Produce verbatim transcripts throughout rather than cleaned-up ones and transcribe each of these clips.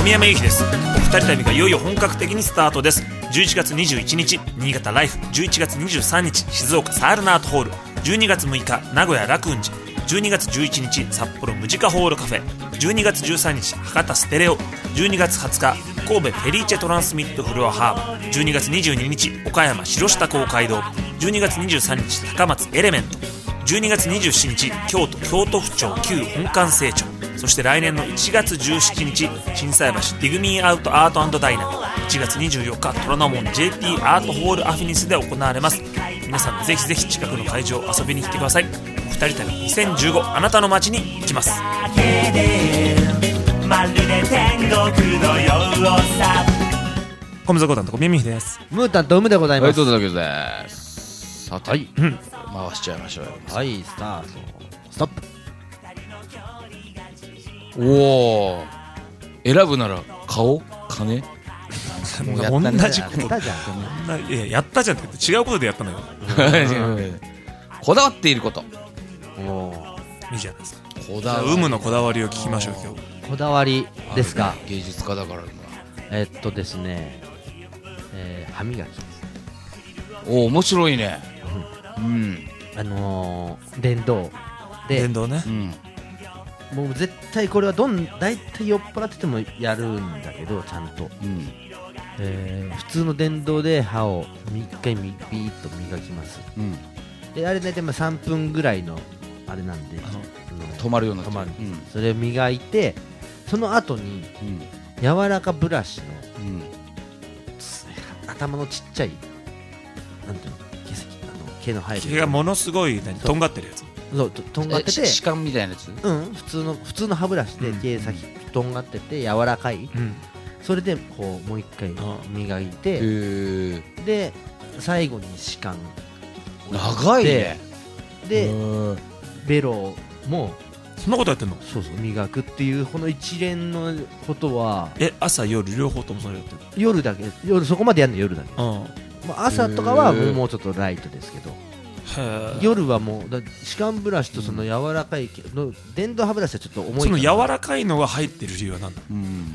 富山由紀です。お二人旅がいよいよ本格的にスタートです。じゅういちがつにじゅういちにち新潟ライフ、じゅういちがつにじゅうさんにち静岡サールナートホール、じゅうにがつむいか名古屋楽雲寺、じゅうにがつじゅういちにち札幌ムジカホールカフェ、じゅうにがつじゅうさんにち博多ステレオ、じゅうにがつはつか神戸フェリーチェトランスミットフロアハーブ、じゅうにがつにじゅうににち岡山城下公会堂、じゅうにがつにじゅうさんにち高松エレメント、じゅうにがつにじゅうしちにち京都京都府庁旧本館成長、そして来年のいちがつじゅうしちにち心斎橋ディグミーアウトアート&ダイナー、いちがつにじゅうよっか虎ノ門 ジェーティー アートホールアフィニスで行われます。皆さんぜひぜひ近くの会場遊びに来てください。お二人旅にせんじゅうご、あなたの街に行きます。まるで天国のようさ。小溝コタンと小宮美です。 ムータンとウムでございます。 はい、どうぞです。さて、はい、うん、回しちゃいましょうよ。 はい、スタートストップ。おお、選ぶなら顔金もうやったね、同じことやったじゃん。いや、やったじゃんって違うことでやったのよ。 こだわっていること。 おー、いいじゃないですか。こだわり、有無のこだわりを聞きましょう。今日こだわりですか。 芸術家だからな。 えっとですね、えー、歯磨きです。 おお、面白いね。うん、うん、 あのー、電動で電動ね、うん、 もう絶対これはどん大体酔っ払っててもやるんだけどちゃんと、うん、えー、普通の電動で歯をいっかいビーッと磨きます、うん、であれ大体さんぷんぐらいのあれなんで止まるような止まる、うん、それを磨いてその後に、うん、柔らかブラシの、うん、頭のちっちゃいなんていうの毛の生える毛がものすごいとんがってるやつ。 そうと、とんがってて歯間みたいなやつ。 うん、普通の普通の歯ブラシで毛先とんがってて柔らかい、うん、それでこうもう一回磨いて、うん、で最後に歯間長いね。 でベロもそんなことやってんの。 そうそう、磨くっていうこの一連のことはえ朝夜両方ともそれやってる。 夜だけ、夜そこまでやるの夜だけ、うん、まあ、朝とかはもうちょっとライトですけど、夜はもうだ歯間ブラシとその柔らかいの電動歯ブラシはちょっと重いから、 その柔らかいのが入ってる理由は何だ。 うん、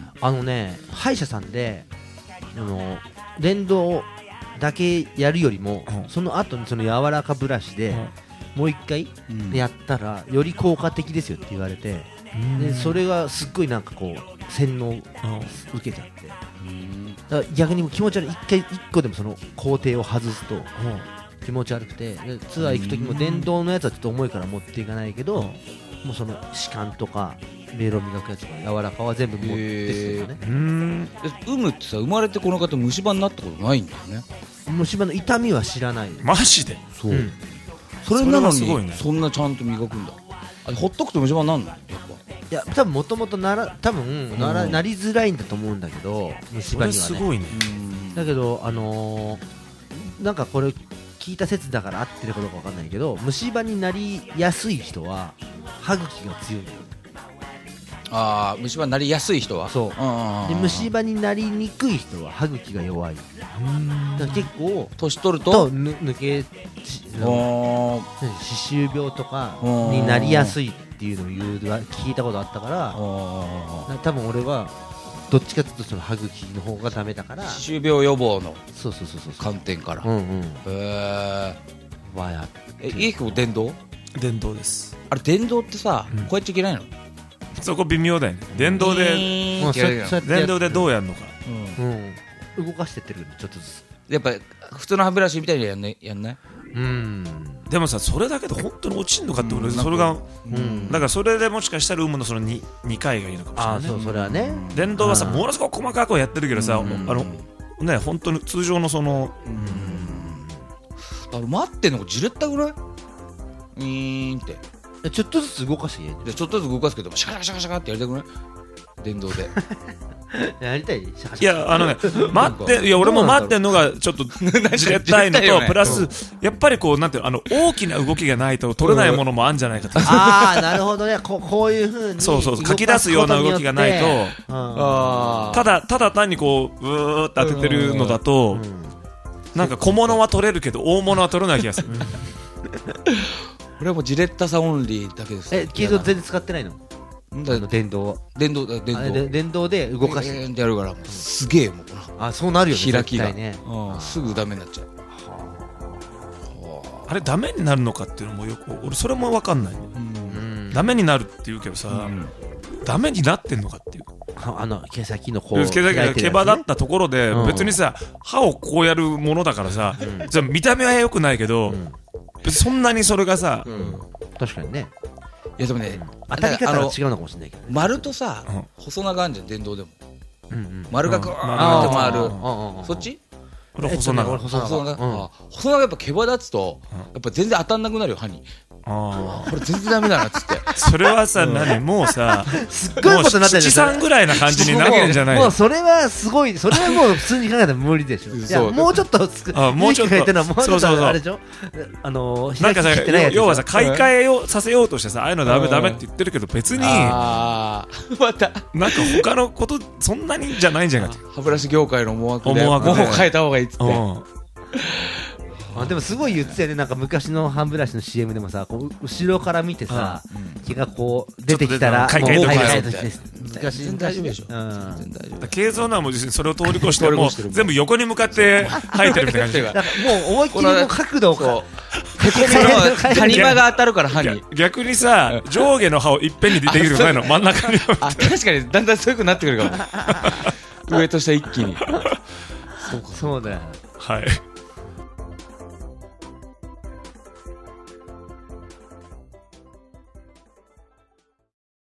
あのね、歯医者さんであの電動だけやるよりも、うん、その後にその柔らかブラシで、うん、もう一回やったらより効果的ですよって言われて、うん、でそれがすっごいなんかこう洗脳受けちゃって、うん、だから逆に気持ち悪い。一回一個でもその工程を外すと、うん、気持ち悪くて、ツアー行く時も電動のやつはちょっと重いから持っていかないけど、うん、もうその歯間とかベロ磨くやつとか柔らかは全部持ってくるよね。 うーん、有無ってさ、生まれてこの方虫歯になったことないんだよね。 虫歯の痛みは知らない。 マジで。 そう、うん、それなのに そ,、ね、そんなちゃんと磨くんだ。あれほっとくと虫歯になるのやっぱ。 いや多分もともとなら多分なら、うん、なりづらいんだと思うんだけど、虫歯にはね。 それすごいね。 だけどあのー、なんかこれ聞いた説だから合ってるかどうかわかんないけど、虫歯になりやすい人は歯茎が強い。 ああ、虫歯になりやすい人はそう。で虫歯になりにくい人は歯茎が弱い。だから結構年取るとぬ抜け歯周病とかになりやすいっていうのを言う聞いたことあったから、多分俺はどっちかというとその歯茎の方がダメだから、 歯周病予防のそうそうそうそう観点から。 うんうん。 へー。わや。え、家結構電動？ 電動です。 あれ電動ってさ、うん、こうやっちゃいけないの？ そこ微妙だよね。電動で電動でどうやるのか、 うんうん、動かしてってるちょっとずつ。 やっぱ普通の歯ブラシみたいにやんない、やんない？ うん。でもさ、それだけで本当に落ちるのかって俺、うん、それが、うん、だからそれでもしかしたら有無のその 2, 2回がいいのかもしれないね。 あ、そう、それはね。 電動はさ、ものすごく細かくやってるけどさ、うん、あのね、本当に通常のその、うん、 あの待ってんのがじれったぐらい？うーんって。 ちょっとずつ動かしてやる。ちょっとずつ動かすけどシャカシャカシャカってやりたくない？電動でやりたい。 いや、あのね、待って、いや俺も待ってんのがちょっとじれったいのとプラスやっぱりこうなんていうの、あの大きな動きがないと取れないものもあるんじゃないかと。 ああ、なるほどね。こ, こういう風にそうそうそう、書き出すような動きがないと、あ、ただただ単にこううーって当ててるのだと、なんか小物は取れるけど大物は取れない気がする。 これはもうジレッタさオンリーだけです。 え、キード全然使ってないの？ あの電動電動電動あれで電動で動かして、 えー、やるからもうすげえもうあそうなるよね開きが、 絶対ね、 うん、すぐダメになっちゃう。 あれダメになるのかっていうのもよく俺それも分かんない、ねうん、ダメになるって言うけどさ、うん、ダメになってんのかっていうあの毛先のこう毛先が毛羽だったところで、うん、別にさ歯をこうやるものだからさ、うん、じゃあ見た目は良くないけど、うん、別にそんなにそれがさ、うん、 確かにねいやでもね、 当たり方が違うのかもしれないけど、ね、 丸とさ、うん、細長あんじゃん電動でも、うんうん、丸がグーッて回る、そっちこれ細長細長、うん、細長やっぱ毛羽立つとやっぱ全然当たんなくなるよ歯に。あこれ全然ダメだなっつってそれはさ、うん、何もうさすっごいことになってるじゃん。 七三ぐらいな感じになってるんじゃないもうそれはすごいそれはもう普通に考えたら無理でしょいやもうちょっとあもうちょっともうちょっとあれでしょあのなんかさ要はさ買い替えをさせようとしてさああいうのダメダメって言ってるけど別にあまたなんか他のことそんなにじゃないんじゃないか歯ブラシ業界の思惑でもう変えた方がいいっつってあでもすごい言ってたよねなんか昔の歯ブラシの シーエム でもさこう後ろから見てさ、うん、毛がこう出てきたら買い替えとか難しい全然大丈夫でしょ、うん、 全然大丈夫継続なもそれを通り越しても全部横に向かって生えてるみたいな感じだからもう思いっきりの角度をこう谷間が当たるから歯に逆にさ上下の歯をいっぺんにできる前の真ん中にあ確かにだんだんそういう風になってくるかも上と下一気にそうかそうだよはい